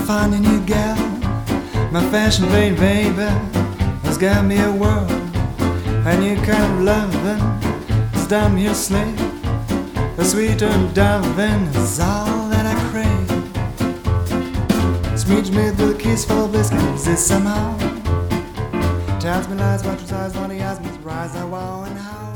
find a new gal. My fashion baby has got me a world. A new kind of loving is down your slave. A sweeter darling is all that I crave. Sweet me with a kiss full of bliss, cause it somehow tells me lies, watches eyes, lonely eyes, rise, I wow and how.